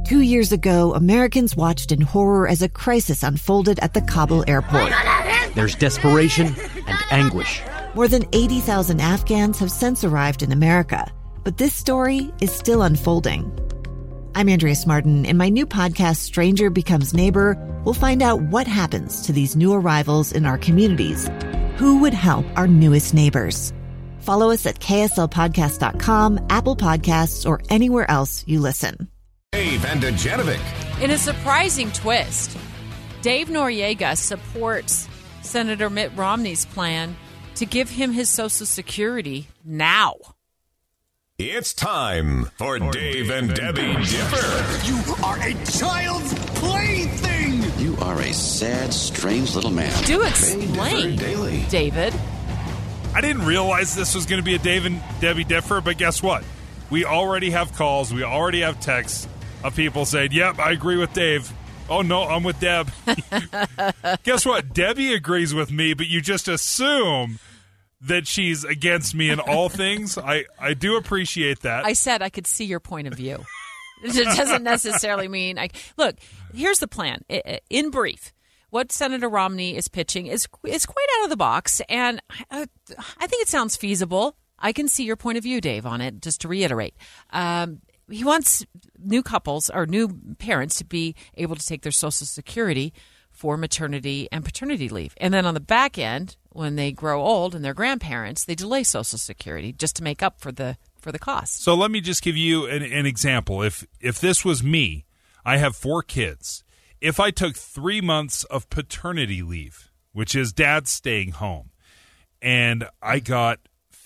2 years ago, Americans watched in horror as a crisis unfolded at the Kabul airport. There's desperation and anguish. More than 80,000 Afghans have since arrived in America, but this story is still unfolding. I'm Andrea Martin. In my new podcast, Stranger Becomes Neighbor, we'll find out what happens to these new arrivals in our communities. Who would help our newest neighbors? Follow us at kslpodcast.com, Apple Podcasts, or anywhere else you listen. Dave and Dejanovic. In a surprising twist, Dave Noriega supports Senator Mitt Romney's plan to give him his Social Security now. It's time for Dave and Debbie Dipper. You are a child's plaything. You are a sad, strange little man. Do explain, David. I didn't realize this was going to be a Dave and Debbie Differ, but guess what? We already have calls. We already have texts of people saying, yep, I agree with Dave. Oh, no, I'm with Deb. Guess what? Debbie agrees with me, but you just assume that she's against me in all things. I do appreciate that. I said I could see your point of view. It doesn't necessarily mean look, here's the plan. In brief, what Senator Romney is pitching is quite out of the box, and I think it sounds feasible. I can see your point of view, Dave, on it, just to reiterate. He wants new couples or new parents to be able to take their Social Security for maternity and paternity leave. And then on the back end, when they grow old and they're grandparents, they delay Social Security just to make up for the cost. So let me just give you an example. If this was me, I have 4 kids. If I took 3 months of paternity leave, which is dad staying home, and I got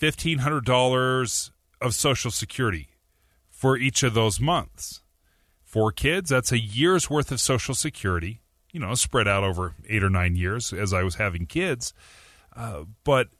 $1,500 of Social Security for each of those months. 4 kids, that's a year's worth of Social Security, spread out over 8 or 9 years as I was having kids. But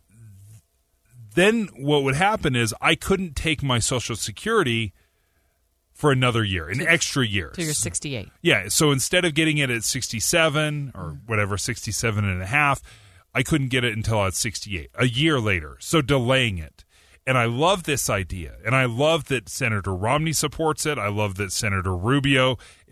then what would happen is I couldn't take my Social Security for another year, an extra year. So you're 68. Yeah, so instead of getting it at 67 or whatever, 67 and a half, I couldn't get it until I was 68, a year later, so delaying it. And I love this idea, and I love that Senator Romney supports it. I love that Senator Rubio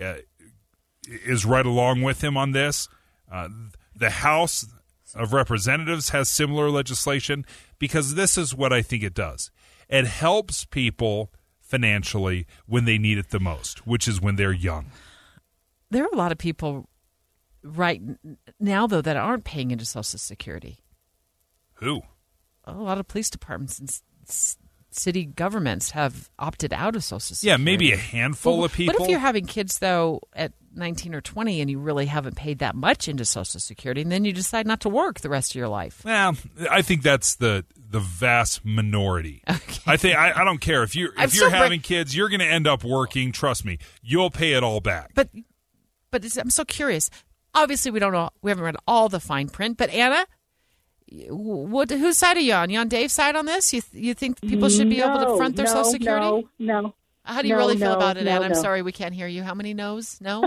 is right along with him on this. The House of Representatives has similar legislation because this is what I think it does. It helps people financially when they need it the most, which is when they're young. There are a lot of people right now, though, that aren't paying into Social Security. Who? A lot of police departments and city governments have opted out of Social Security. Yeah, maybe a handful of people. What if you're having kids, though, at 19 or 20 and you really haven't paid that much into Social Security, and then you decide not to work the rest of your life? Well, I think that's the vast minority. Okay. I don't care. If you're having kids, you're going to end up working. Trust me, you'll pay it all back. But I'm so curious. Obviously, we don't know. We haven't read all the fine print. But Anna, whose side are you on? You on Dave's side on this? You think people should be able to front their Social Security? No. How do you really feel about it, Anna? I'm sorry we can't hear you. How many no's? No?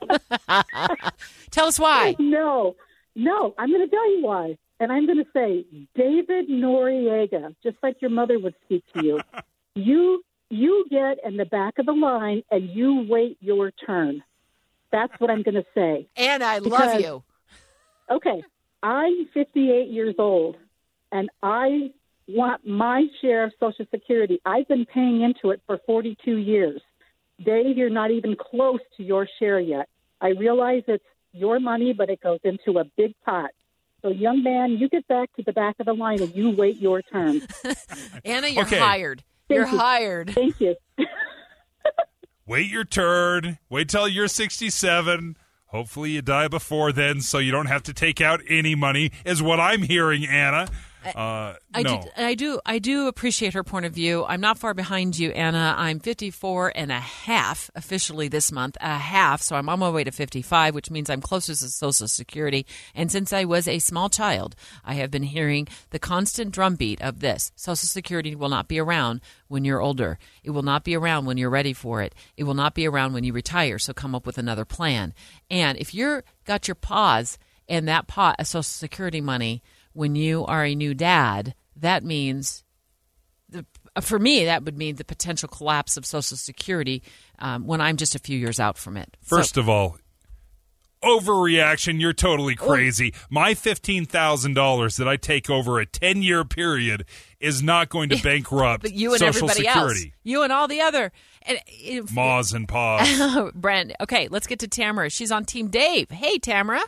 Tell us why. No. I'm going to tell you why. And I'm going to say, David Noriega, just like your mother would speak to you, you get in the back of the line and you wait your turn. That's what I'm going to say. Anna, I love you. Okay. I'm 58 years old, and I want my share of Social Security. I've been paying into it for 42 years. Dave, you're not even close to your share yet. I realize it's your money, but it goes into a big pot. So, young man, you get back to the back of the line and you wait your turn. Anna, you're hired. You're hired. Thank you. Wait your turn. Wait till you're 67. Hopefully you die before then so you don't have to take out any money, is what I'm hearing, Anna. I do appreciate her point of view. I'm not far behind you, Anna. I'm 54 and a half officially this month, so I'm on my way to 55, which means I'm closer to Social Security. And since I was a small child, I have been hearing the constant drumbeat of this. Social Security will not be around when you're older. It will not be around when you're ready for it. It will not be around when you retire, so come up with another plan. And if you're got your paws in that pot of Social Security money when you are a new dad, that means for me, that would mean the potential collapse of Social Security when I'm just a few years out from it. First of all, overreaction, you're totally crazy. My $15,000 that I take over a 10-year period is not going to bankrupt but you and Social everybody Security. Else. You and all the other. Maws and paws. Brent, okay, let's get to Tamara. She's on Team Dave. Hey, Tamara.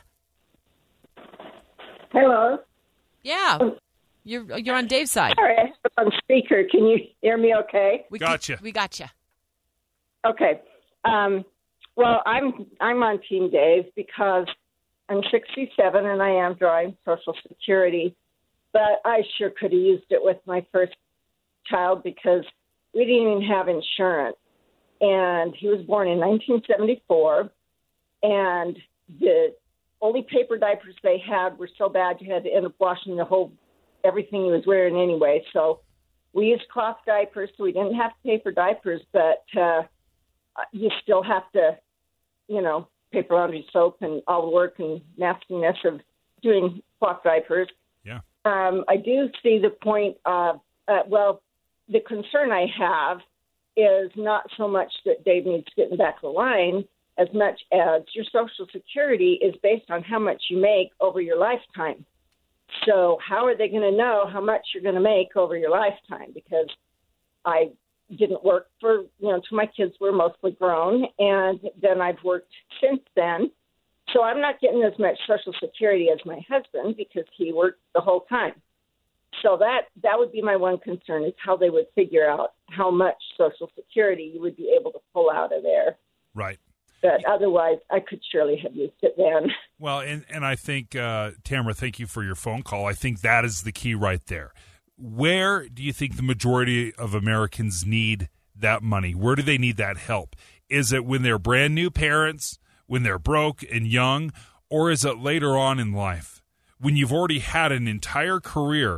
Hello. Yeah. You're on Dave's side. Sorry, I have it on speaker. Can you hear me okay? We gotcha. We gotcha. Okay. Well, I'm on Team Dave because I'm 67 and I am drawing Social Security, but I sure could have used it with my first child because we didn't even have insurance. And he was born in 1974, and the only paper diapers they had were so bad you had to end up washing everything he was wearing anyway. So we used cloth diapers, so we didn't have to pay for diapers, but you still have to, paper laundry soap and all the work and nastiness of doing cloth diapers. Yeah. I do see the point of, the concern I have is not so much that Dave needs to get in the back of the line as much as your Social Security is based on how much you make over your lifetime. So how are they going to know how much you're going to make over your lifetime? Because I didn't work for, till my kids were mostly grown, and then I've worked since then. So I'm not getting as much Social Security as my husband because he worked the whole time. So that would be my one concern is how they would figure out how much Social Security you would be able to pull out of there. Right. But otherwise, I could surely have used it then. Well, and I think, Tamara, thank you for your phone call. I think that is the key right there. Where do you think the majority of Americans need that money? Where do they need that help? Is it when they're brand new parents, when they're broke and young, or is it later on in life when you've already had an entire career,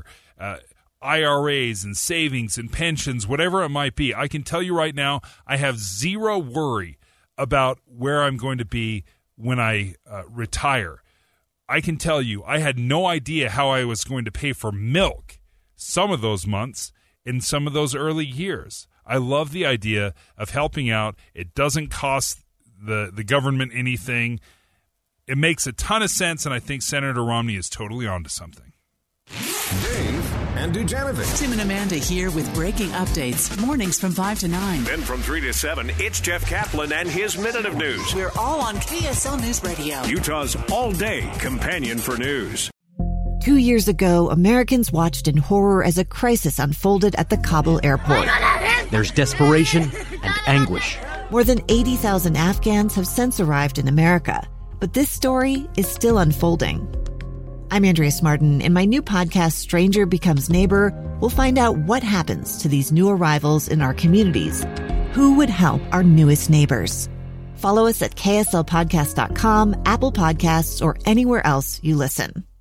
IRAs and savings and pensions, whatever it might be? I can tell you right now, I have zero worry about where I'm going to be when I retire. I can tell you, I had no idea how I was going to pay for milk some of those months in some of those early years. I love the idea of helping out. It doesn't cost the government anything. It makes a ton of sense, and I think Senator Romney is totally onto something. Dave and Dujanovic. Tim and Amanda here with breaking updates. Mornings from 5 to 9. Then from 3 to 7, it's Jeff Kaplan and his Minute of News. We're all on KSL News Radio. Utah's all-day companion for news. 2 years ago, Americans watched in horror as a crisis unfolded at the Kabul airport. There's desperation and anguish. More than 80,000 Afghans have since arrived in America, but this story is still unfolding. I'm Andrea Smartin. In my new podcast, Stranger Becomes Neighbor, we'll find out what happens to these new arrivals in our communities. Who would help our newest neighbors? Follow us at kslpodcast.com, Apple Podcasts, or anywhere else you listen.